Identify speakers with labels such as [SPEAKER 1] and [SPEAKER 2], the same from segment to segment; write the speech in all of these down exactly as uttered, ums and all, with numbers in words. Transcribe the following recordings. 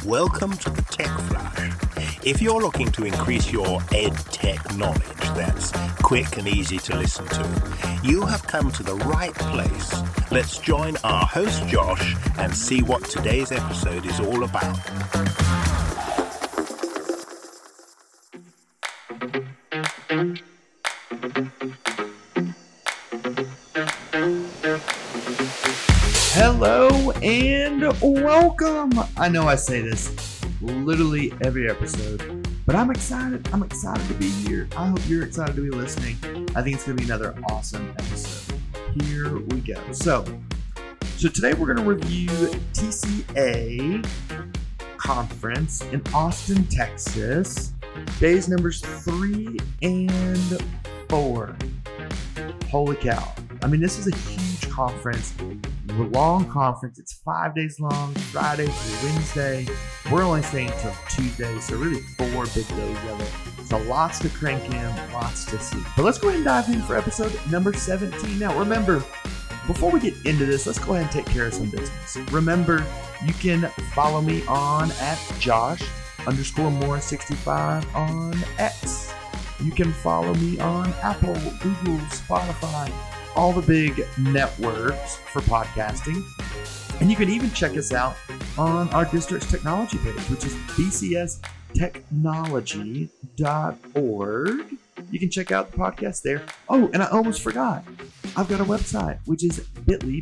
[SPEAKER 1] Welcome to the Tech Flash. If you're looking to increase your ed tech knowledge that's quick and easy to listen to, you have come to the right place. Let's join our host Josh and see what today's episode is all about.
[SPEAKER 2] Hello and welcome. I know I say this literally every episode, but I'm excited. I'm excited to be here. I hope you're excited to be listening. I think it's going to be another awesome episode. Here we go. So, so today we're going to review T C A conference in Austin, Texas. Days numbers three and four. Holy cow. I mean, this is a huge conference. Long conference. It's five days long, Friday through Wednesday. We're only staying until Tuesday, so really four big days of it. So lots to crank in, lots to see. But let's go ahead and dive in for episode number seventeen. Now remember, before we get into this, let's go ahead and take care of some business. Remember, you can follow me on at Josh underscore Morris sixty-five on X. You can follow me on Apple, Google, Spotify, all the big networks for podcasting. And you can even check us out on our district's technology page, which is b c s technology dot org. You can check out the podcast there. Oh, and I almost forgot. I've got a website, which is bit.ly,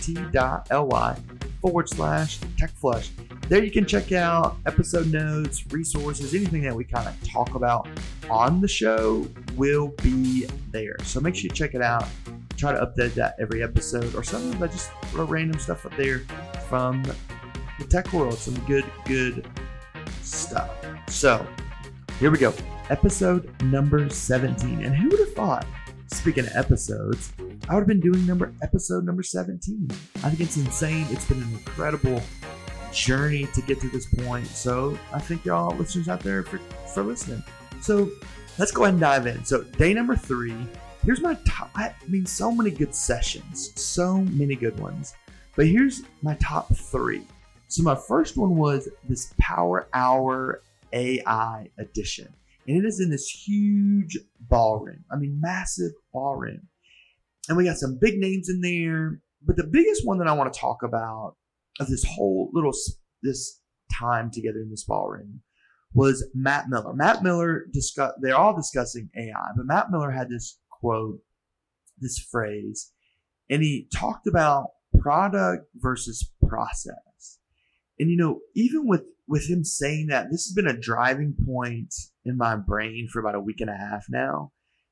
[SPEAKER 2] bit.ly forward slash techflush. There you can check out episode notes, resources, anything that we kind of talk about on the show will be there. So make sure you check it out. Try to update that every episode, or sometimes I just throw random stuff up there from the tech world. Some good, good stuff. So here we go. Episode number seventeen. And who would have thought, speaking of episodes, I would have been doing number episode number seventeen. I think it's insane. It's been an incredible journey to get to this point. So I thank y'all listeners out there for, for listening. So let's go ahead and dive in. So day number three. Here's my top, I mean, so many good sessions, so many good ones. But here's my top three. So my first one was this Power Hour A I edition. And it is in this huge ballroom. I mean, massive ballroom. And we got some big names in there. But the biggest one that I want to talk about of this whole little, this time together in this ballroom was Matt Miller. Matt Miller, discuss, they're all discussing A I, but Matt Miller had this quote, this phrase, and he talked about product versus process. And you know, even with with him saying that, this has been a driving point in my brain for about a week and a half now,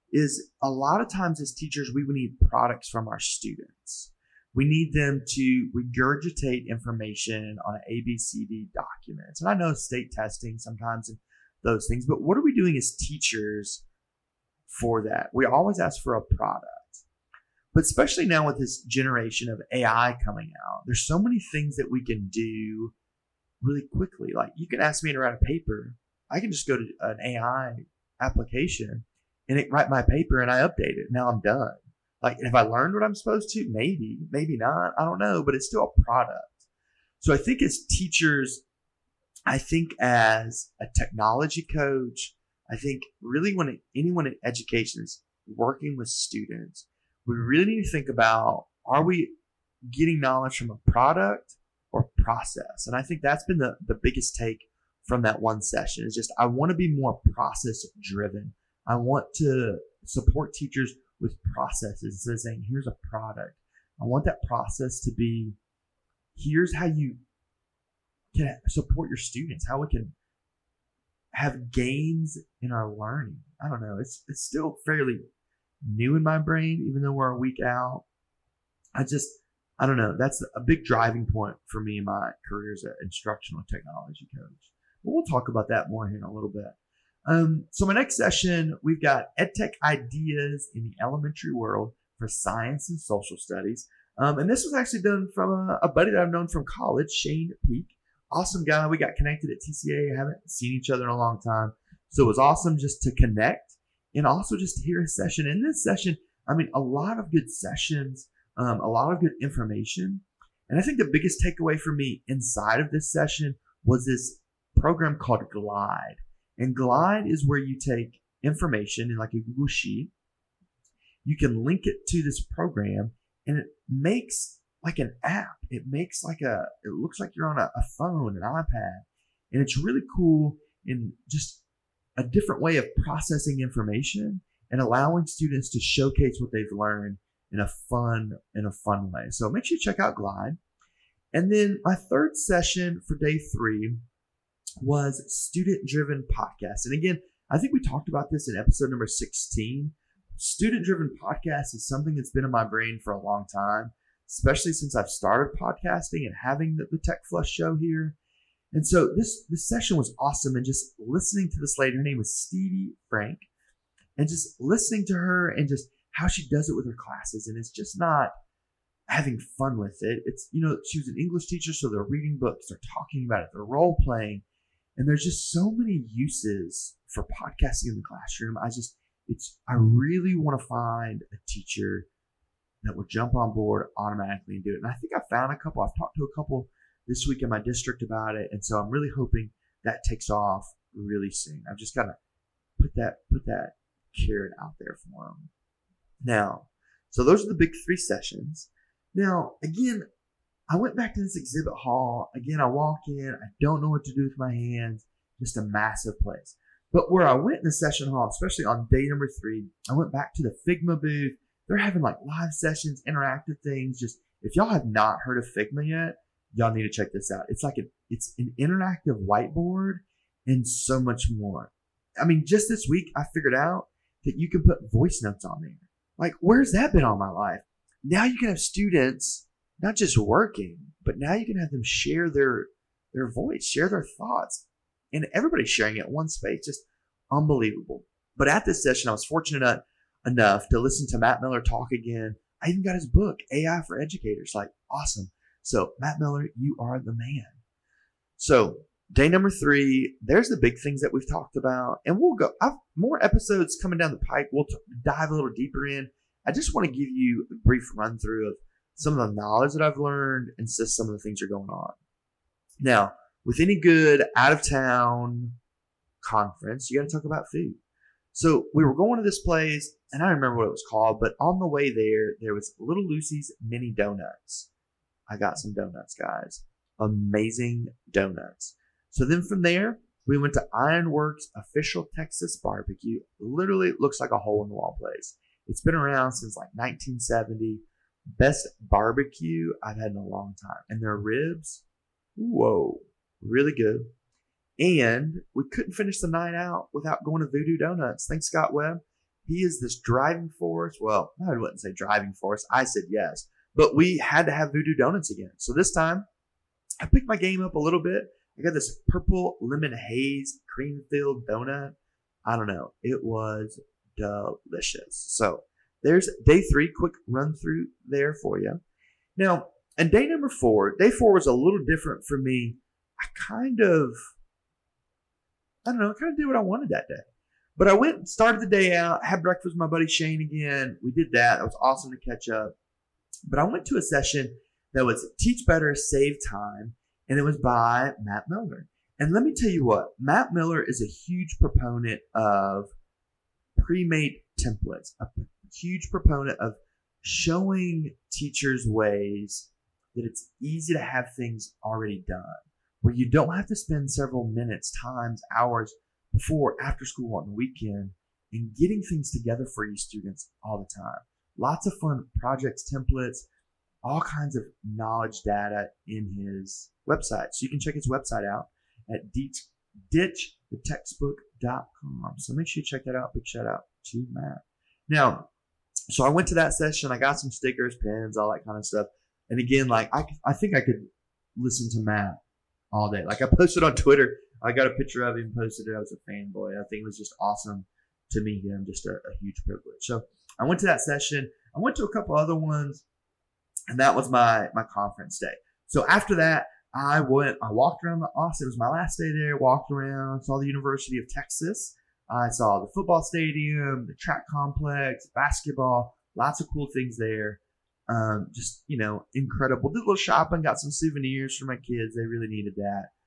[SPEAKER 2] is a lot of times as teachers we need products from our students. We need them to regurgitate information on an A B C D documents. And I know state testing sometimes and those things, but what are we doing as teachers for that? We always ask for a product. But especially now with this generation of A I coming out, there's so many things that we can do really quickly. Like you can ask me to write a paper. I can just go to an A I application and it write my paper and I update it. Now I'm done. Like, if I learned what I'm supposed to, maybe, maybe not. I don't know, but it's still a product. So I think as teachers, I think as a technology coach, I think really when it, anyone in education is working with students, we really need to think about, are we getting knowledge from a product or process? And I think that's been the, the biggest take from that one session is just, I want to be more process driven. I want to support teachers with processes instead of saying, here's a product. I want that process to be, here's how you can support your students, how we can have gains in our learning. I don't know. It's it's still fairly new in my brain, even though we're a week out. I just, I don't know. That's a big driving point for me in my career as an instructional technology coach. But we'll talk about that more here in a little bit. Um, so my next session, we've got EdTech Ideas in the Elementary World for Science and Social Studies. Um, and this was actually done from a, a buddy that I've known from college, Shane Peak. Awesome guy. We got connected at T C A. Haven't seen each other in a long time. So it was awesome just to connect and also just to hear a session. In this session, I mean, a lot of good sessions, um, a lot of good information. And I think the biggest takeaway for me inside of this session was this program called Glide. And Glide is where you take information in like a Google Sheet. You can link it to this program, and it makes like an app. It makes like a, it looks like you're on a, a phone, an iPad. And it's really cool in just a different way of processing information and allowing students to showcase what they've learned in a fun, in a fun way. So make sure you check out Glide. And then my third session for day three was student-driven podcast. And again, I think we talked about this in episode number sixteen. Student-driven podcast is something that's been in my brain for a long time, especially since I've started podcasting and having the, the Tech Flush show here. And so this, this session was awesome. And just listening to this lady, her name was Stevie Frank, and just listening to her and just how she does it with her classes. And it's just not having fun with it. It's, you know, she was an English teacher, so they're reading books, they're talking about it, they're role playing. And there's just so many uses for podcasting in the classroom. I just, it's, I really want to find a teacher that will jump on board automatically and do it. And I think I found a couple. I've talked to a couple this week in my district about it. And so I'm really hoping that takes off really soon. I've just got to put that, put that carrot out there for them. Now, so those are the big three sessions. Now, again, I went back to this exhibit hall. Again, I walk in. I don't know what to do with my hands. Just a massive place. But where I went in the session hall, especially on day number three, I went back to the Figma booth. They're having like live sessions, interactive things. Just if y'all have not heard of Figma yet, y'all need to check this out. It's like a, it's an interactive whiteboard and so much more. I mean, just this week, I figured out that you can put voice notes on there. Like, where's that been all my life? Now you can have students not just working, but now you can have them share their their voice, share their thoughts, and everybody's sharing it in one space. Just unbelievable. But at this session, I was fortunate enough to listen to Matt Miller talk again. I even got his book, A I for Educators. Like, awesome. So, Matt Miller, you are the man. So, day number three, there's the big things that we've talked about. And we'll go, I've more episodes coming down the pike. We'll t- dive a little deeper in. I just want to give you a brief run through of some of the knowledge that I've learned and just some of the things that are going on. Now, with any good out-of-town conference, you got to talk about food. So we were going to this place, and I don't remember what it was called, but on the way there, there was Little Lucy's Mini Donuts. I got some donuts, guys. Amazing donuts. So then from there, we went to Ironworks Official Texas Barbecue. Literally looks like a hole-in-the-wall place. It's been around since like nineteen seventy. Best barbecue I've had in a long time. And their ribs, whoa, really good. And we couldn't finish the night out without going to Voodoo Donuts. Thanks, Scott Webb. He is this driving force. Well, I wouldn't say driving force. I said yes. But we had to have Voodoo Donuts again. So this time, I picked my game up a little bit. I got this purple lemon haze cream-filled donut. I don't know. It was delicious. So there's day three, quick run through there for you. Now, and day number four, day four was a little different for me. I kind of, I don't know, I kind of did what I wanted that day. But I went and started the day out, had breakfast with my buddy Shane again. We did that. That was awesome to catch up. But I went to a session that was Teach Better, Save Time, and it was by Matt Miller. And let me tell you what, Matt Miller is a huge proponent of pre-made templates, a huge proponent of showing teachers ways that it's easy to have things already done, where you don't have to spend several minutes, times, hours before, after school, on the weekend, and getting things together for you students all the time. Lots of fun projects, templates, all kinds of knowledge data in his website. So you can check his website out at ditch the textbook dot com. So make sure you check that out. Big shout out to Matt. Now, so I went to that session. I got some stickers, pens, all that kind of stuff. And again, like I, I think I could listen to Matt all day. Like I posted on Twitter. I got a picture of him, posted it. I was a fanboy. I think it was just awesome to meet him. Just a, a huge privilege. So I went to that session. I went to a couple other ones, and that was my my conference day. So after that, I went. I walked around the Austin. It was my last day there. Walked around, saw the University of Texas. I saw the football stadium, the track complex, basketball. Lots of cool things there. Um, just you know, incredible. Did a little shopping. Got some souvenirs for my kids. They really needed that.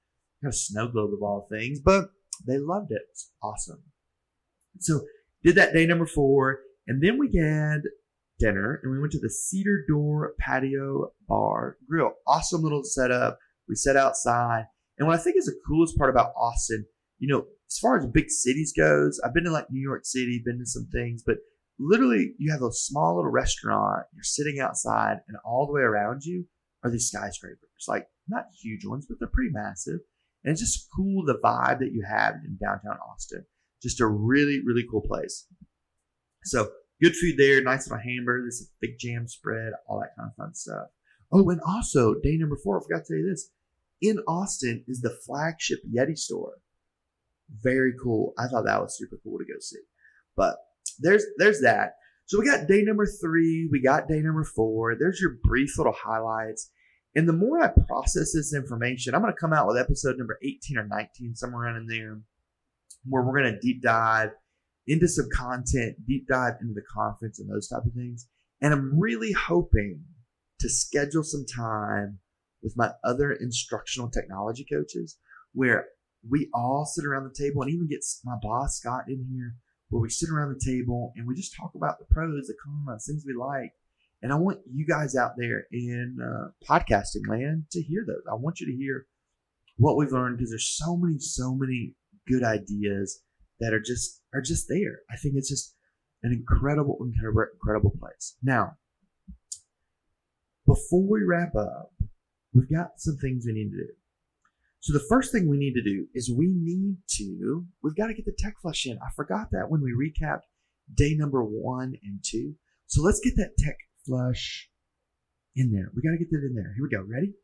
[SPEAKER 2] Got a snow globe of all things, but they loved it. It's awesome. So did that day number four, and then we had dinner, and we went to the Cedar Door Patio Bar Grill. Awesome little setup. We sat outside, and what I think is the coolest part about Austin, you know, as far as big cities goes, I've been to like New York City, been to some things, but literally you have a small little restaurant, you're sitting outside, and all the way around you are these skyscrapers. Like, not huge ones, but they're pretty massive. And it's just cool, the vibe that you have in downtown Austin. Just a really, really cool place. So good food there, nice little hamburger, this big jam spread, all that kind of fun stuff. Oh, and also day number four, I forgot to tell you this. In Austin is the flagship Yeti store. Very cool. I thought that was super cool to go see. But there's there's that. So we got day number three. We got day number four. There's your brief little highlights. And the more I process this information, I'm going to come out with episode number eighteen or nineteen, somewhere around in there, where we're going to deep dive into some content, deep dive into the conference and those type of things. And I'm really hoping to schedule some time with my other instructional technology coaches where we all sit around the table, and even get my boss, Scott, in here, where we sit around the table and we just talk about the pros, the cons, things we like. And I want you guys out there in uh, podcasting land to hear those. I want you to hear what we've learned, because there's so many, so many good ideas that are just are just there. I think it's just an incredible, incredible, incredible place. Now, before we wrap up, we've got some things we need to do. So the first thing we need to do is we need to, we've got to get the tech flush in. I forgot that when we recapped day number one and two. So let's get that tech flush in there. We got to get that in there. Here we go. Ready?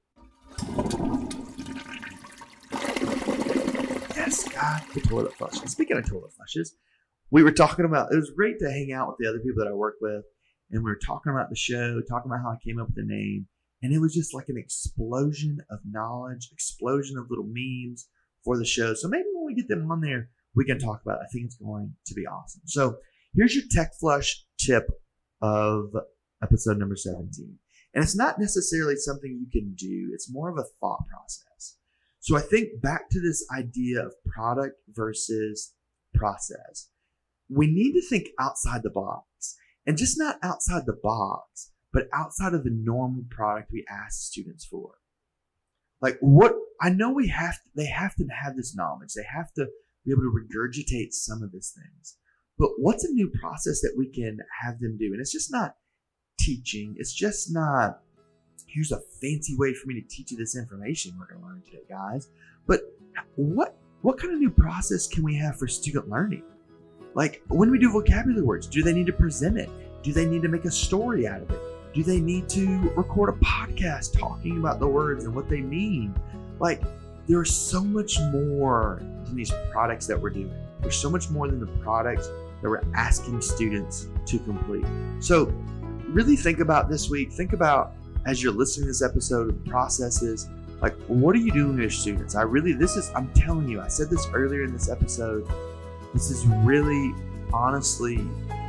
[SPEAKER 2] Yes, God, the toilet flush. And speaking of toilet flushes, we were talking about, it was great to hang out with the other people that I work with. And we were talking about the show, talking about how I came up with the name. And it was just like an explosion of knowledge, explosion of little memes for the show. So maybe when we get them on there, we can talk about it. I think it's going to be awesome. So here's your tech flush tip of episode number seventeen. And it's not necessarily something you can do. It's more of a thought process. So I think back to this idea of product versus process. We need to think outside the box, and just not outside the box, but outside of the normal product we ask students for. Like, what I know we have to, they have to have this knowledge. They have to be able to regurgitate some of these things. But what's a new process that we can have them do? And it's just not teaching. It's just not, here's a fancy way for me to teach you this information we're going to learn today, guys. But what what kind of new process can we have for student learning? Like, when we do vocabulary words, do they need to present it? Do they need to make a story out of it? Do they need to record a podcast talking about the words and what they mean? Like, there's so much more than these products that we're doing. There's so much more than the products that we're asking students to complete. So really think about this week. Think about, as you're listening to this episode, of the processes, like, what are you doing with your students? I really, this is, I'm telling you, I said this earlier in this episode, this is really, honestly,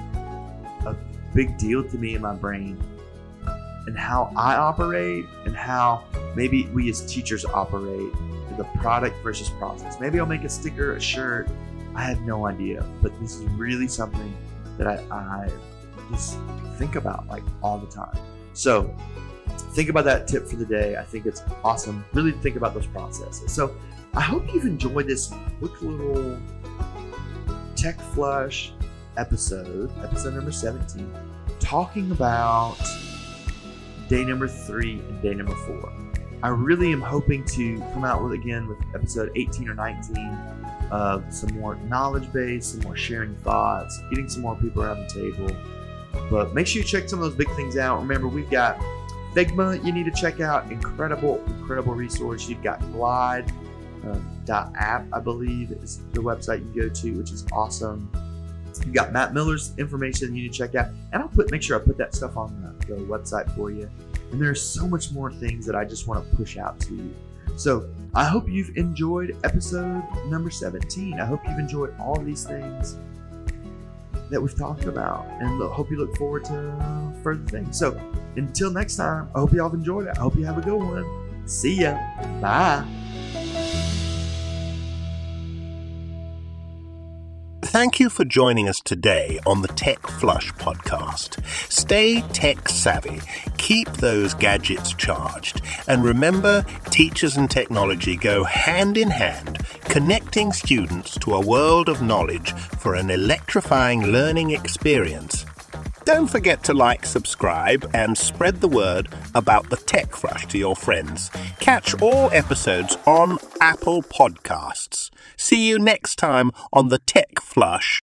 [SPEAKER 2] a big deal to me in my brain, and how I operate, and how maybe we as teachers operate, the product versus process. Maybe I'll make a sticker, a shirt. I have no idea, but this is really something that I, I just think about like all the time. So think about that tip for the day. I think it's awesome. Really think about those processes. So I hope you've enjoyed this quick little Tech Flush episode, episode number seventeen, talking about day number three and day number four. I really am hoping to come out with, again, with episode eighteen or nineteen of some more knowledge base, some more sharing thoughts, getting some more people around the table. But make sure you check some of those big things out. Remember, we've got Figma you need to check out. Incredible, incredible resource. You've got Glide uh, dot app, I believe, is the website you can go to, which is awesome. You've got Matt Miller's information you need to check out. And I'll put make sure I put that stuff on the, the website for you. And there's so much more things that I just want to push out to you. So I hope you've enjoyed episode number seventeen. I hope you've enjoyed all of these things that we've talked about. And look, hope you look forward to further things. So until next time, I hope y'all have enjoyed it. I hope you have a good one. See ya. Bye.
[SPEAKER 1] thank you for joining us today on the Tech Flush podcast. Stay tech savvy, keep those gadgets charged, and remember, teachers and technology go hand in hand, connecting students to a world of knowledge for an electrifying learning experience. Don't forget to like, subscribe, and spread the word about the Tech Flush to your friends. Catch all episodes on Apple Podcasts. See you next time on the Tech Flush.